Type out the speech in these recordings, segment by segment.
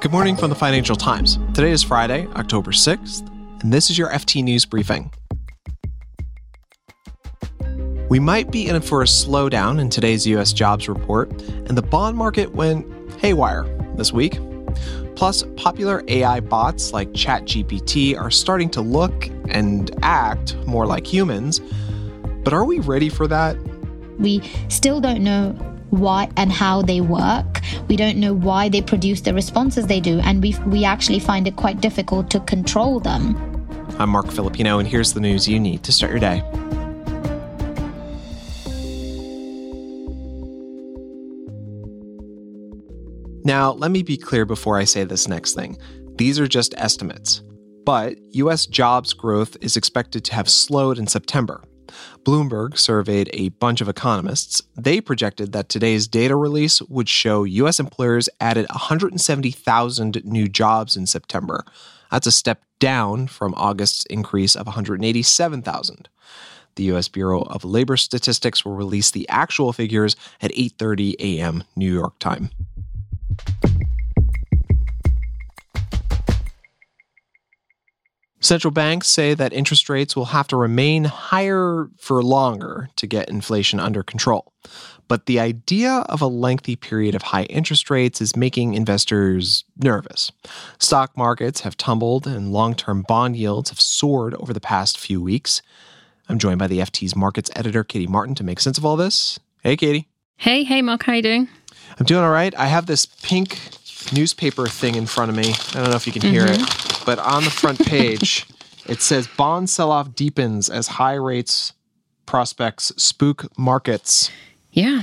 Good morning from the Financial Times. Today is Friday, October 6th, and this is your FT News Briefing. We might be in for a slowdown in today's U.S. jobs report, and the bond market went haywire this week. Plus, popular AI bots like ChatGPT are starting to look and act more like humans. But are we ready for that? We still don't know why and how they work. We don't know why they produce the responses they do, and we actually find it quite difficult to control them. I'm Mark Filipino, and here's the news you need to start your day. Now, let me be clear before I say this next thing. These are just estimates. But U.S. jobs growth is expected to have slowed in September. Bloomberg surveyed a bunch of economists. They projected that today's data release would show U.S. employers added 170,000 new jobs in September. That's a step down from August's increase of 187,000. The U.S. Bureau of Labor Statistics will release the actual figures at 8:30 a.m. New York time. Central banks say that interest rates will have to remain higher for longer to get inflation under control. But the idea of a lengthy period of high interest rates is making investors nervous. Stock markets have tumbled and long-term bond yields have soared over the past few weeks. I'm joined by the FT's markets editor, Katie Martin, to make sense of all this. Hey, Katie. Hey, Mark. How you doing? I'm doing all right. I have this pink newspaper thing in front of me. I don't know if you can hear it, but on the front page, it says bond sell-off deepens as high rates prospects spook markets. Yeah.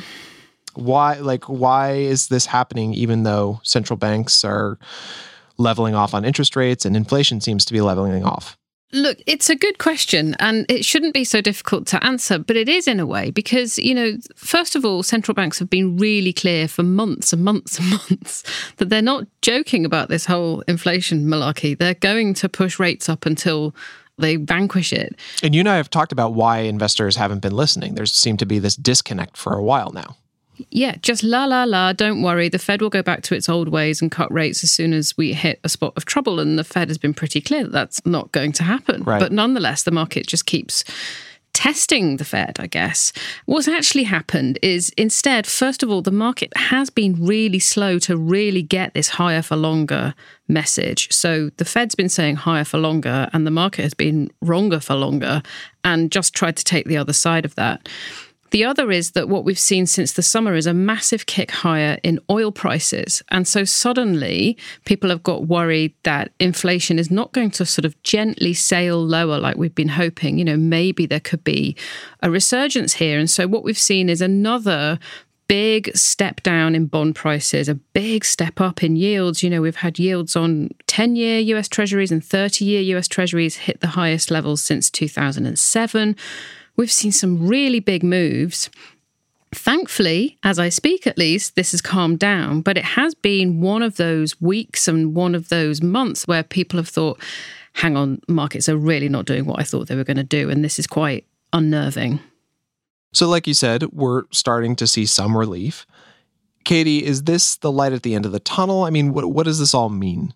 Why is this happening even though central banks are leveling off on interest rates and inflation seems to be leveling off? Look, it's a good question, and it shouldn't be so difficult to answer, but it is in a way because, first of all, central banks have been really clear for months and months and months that they're not joking about this whole inflation malarkey. They're going to push rates up until they vanquish it. And you and I have talked about why investors haven't been listening. There seemed to be this disconnect for a while now. Yeah, just don't worry. The Fed will go back to its old ways and cut rates as soon as we hit a spot of trouble. And the Fed has been pretty clear that that's not going to happen. Right. But nonetheless, the market just keeps testing the Fed, I guess. What's actually happened is instead, first of all, the market has been really slow to really get this higher for longer message. So the Fed's been saying higher for longer and the market has been wronger for longer and just tried to take the other side of that. The other is that what we've seen since the summer is a massive kick higher in oil prices. And so suddenly people have got worried that inflation is not going to sort of gently sail lower like we've been hoping. Maybe there could be a resurgence here. And so what we've seen is another big step down in bond prices, a big step up in yields. We've had yields on 10-year US Treasuries and 30-year US Treasuries hit the highest levels since 2007. We've seen some really big moves. Thankfully, as I speak at least, this has calmed down, but it has been one of those weeks and one of those months where people have thought, hang on, markets are really not doing what I thought they were going to do, and this is quite unnerving. So like you said, we're starting to see some relief. Katie, is this the light at the end of the tunnel? I mean, what does this all mean?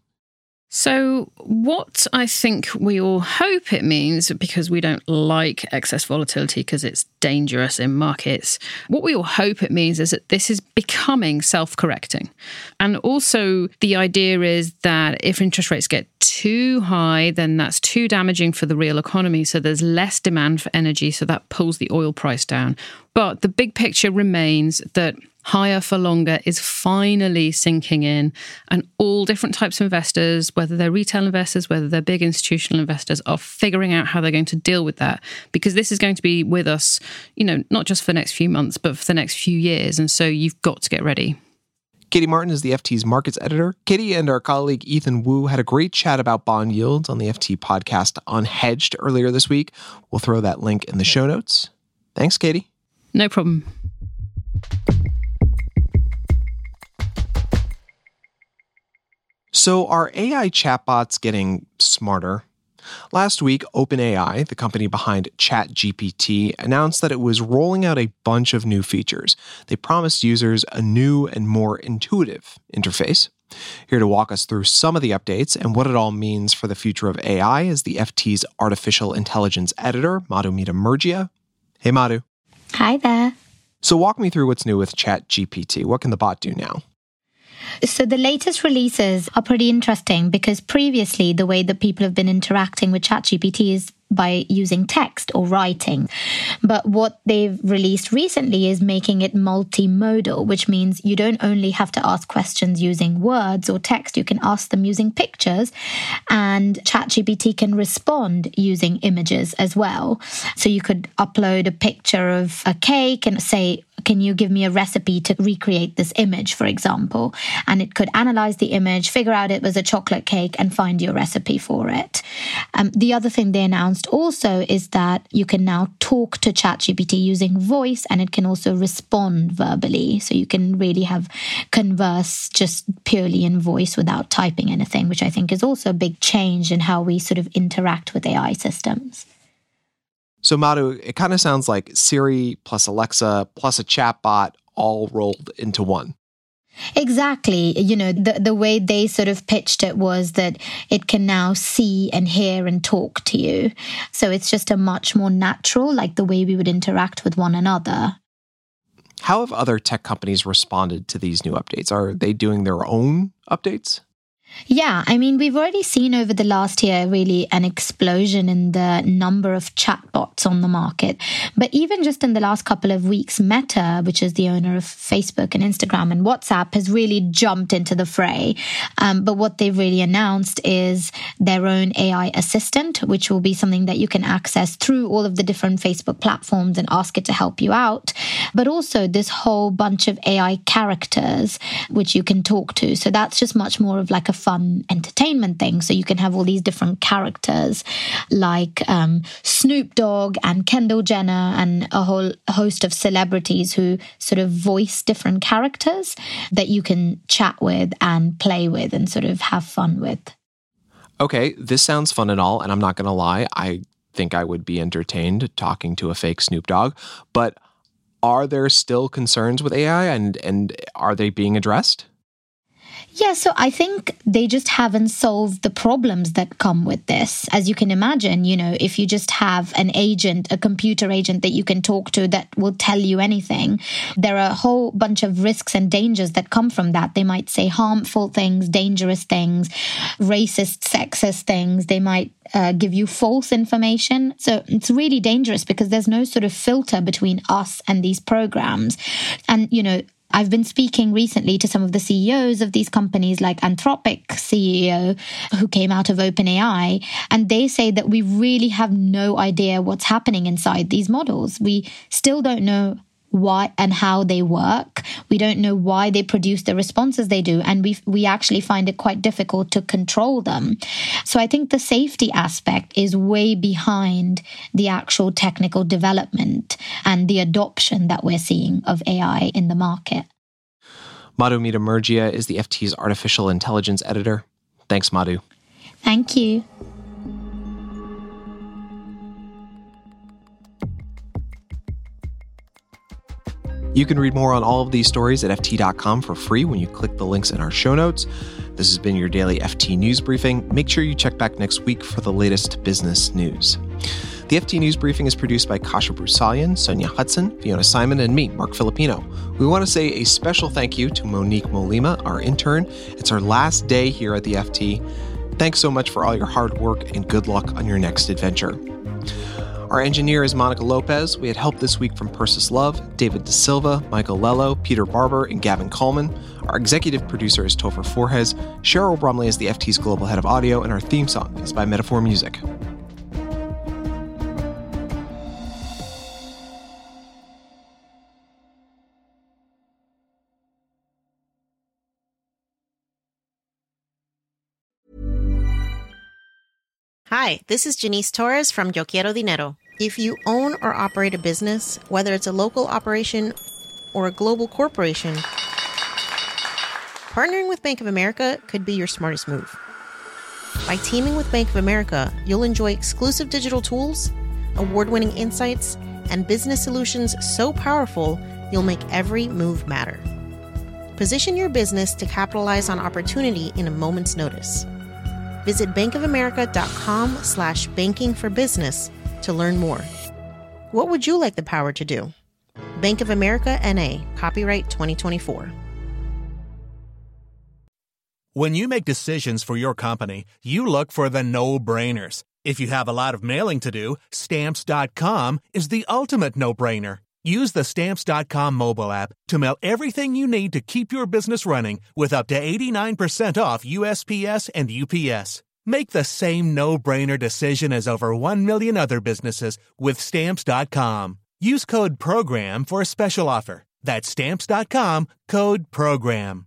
So what I think we all hope it means, because we don't like excess volatility because it's dangerous in markets, what we all hope it means is that this is becoming self-correcting. And also the idea is that if interest rates get too high, then that's too damaging for the real economy. So there's less demand for energy, so that pulls the oil price down. But the big picture remains that higher for longer is finally sinking in, and all different types of investors, whether they're retail investors, whether they're big institutional investors, are figuring out how they're going to deal with that, because this is going to be with us, not just for the next few months, but for the next few years. And so you've got to get ready. Katie Martin is the FT's markets editor. Katie and our colleague Ethan Wu had a great chat about bond yields on the FT podcast Unhedged earlier this week. We'll throw that link in the show notes. Thanks, Katie. No problem. So are AI chatbots getting smarter? Last week, OpenAI, the company behind ChatGPT, announced that it was rolling out a bunch of new features. They promised users a new and more intuitive interface. Here to walk us through some of the updates and what it all means for the future of AI is the FT's artificial intelligence editor, Madhumita Murgia. Hey, Madhu. Hi there. So walk me through what's new with ChatGPT. What can the bot do now? So the latest releases are pretty interesting because previously the way that people have been interacting with ChatGPT is by using text or writing. But what they've released recently is making it multimodal, which means you don't only have to ask questions using words or text, you can ask them using pictures, and ChatGPT can respond using images as well. So you could upload a picture of a cake and say, can you give me a recipe to recreate this image, for example? And it could analyze the image, figure out it was a chocolate cake, and find your recipe for it. The other thing they announced also is that you can now talk to ChatGPT using voice, and it can also respond verbally. So you can really converse just purely in voice without typing anything, which I think is also a big change in how we sort of interact with AI systems. So Madhu, it kind of sounds like Siri plus Alexa plus a chatbot all rolled into one. Exactly. The way they sort of pitched it was that it can now see and hear and talk to you. So it's just a much more natural, like the way we would interact with one another. How have other tech companies responded to these new updates? Are they doing their own updates? Yeah, I mean, we've already seen over the last year really an explosion in the number of chatbots on the market. But even just in the last couple of weeks, Meta, which is the owner of Facebook and Instagram and WhatsApp, has really jumped into the fray. But what they've really announced is their own AI assistant, which will be something that you can access through all of the different Facebook platforms and ask it to help you out. But also this whole bunch of AI characters, which you can talk to. So that's just much more of like a fun entertainment thing. So you can have all these different characters like Snoop Dogg and Kendall Jenner and a whole host of celebrities who sort of voice different characters that you can chat with and play with and sort of have fun with. Okay, this sounds fun and all, and I'm not going to lie, I think I would be entertained talking to a fake Snoop Dogg, but are there still concerns with AI and are they being addressed? Yeah, so I think they just haven't solved the problems that come with this. As you can imagine, if you just have an agent, a computer agent that you can talk to that will tell you anything, there are a whole bunch of risks and dangers that come from that. They might say harmful things, dangerous things, racist, sexist things. They might give you false information. So it's really dangerous because there's no sort of filter between us and these programs. And, I've been speaking recently to some of the CEOs of these companies, like Anthropic CEO, who came out of OpenAI, and they say that we really have no idea what's happening inside these models. We still don't know why and how they work. We don't know why they produce the responses they do, and we actually find it quite difficult to control them. So I think the safety aspect is way behind the actual technical development and the adoption that we're seeing of AI in the market. Madhumita Murgia is the FT's artificial intelligence editor. Thanks, Madhu. Thank you. You can read more on all of these stories at FT.com for free when you click the links in our show notes. This has been your daily FT News Briefing. Make sure you check back next week for the latest business news. The FT News Briefing is produced by Kasha Brusalian, Sonia Hudson, Fiona Simon, and me, Mark Filipino. We want to say a special thank you to Monique Molima, our intern. It's our last day here at the FT. Thanks so much for all your hard work and good luck on your next adventure. Our engineer is Monica Lopez. We had help this week from Persis Love, David De Silva, Michael Lello, Peter Barber, and Gavin Coleman. Our executive producer is Topher Forhez. Cheryl Brumley is the FT's global head of audio, and our theme song is by Metaphor Music. Hi, this is Janice Torres from Yo Quiero Dinero. If you own or operate a business, whether it's a local operation or a global corporation, partnering with Bank of America could be your smartest move. By teaming with Bank of America, you'll enjoy exclusive digital tools, award-winning insights, and business solutions so powerful, you'll make every move matter. Position your business to capitalize on opportunity in a moment's notice. Visit bankofamerica.com/bankingforbusiness to learn more. What would you like the power to do? Bank of America N.A., copyright 2024. When you make decisions for your company, you look for the no-brainers. If you have a lot of mailing to do, Stamps.com is the ultimate no-brainer. Use the Stamps.com mobile app to mail everything you need to keep your business running with up to 89% off USPS and UPS. Make the same no-brainer decision as over 1 million other businesses with Stamps.com. Use code PROGRAM for a special offer. That's Stamps.com, code PROGRAM.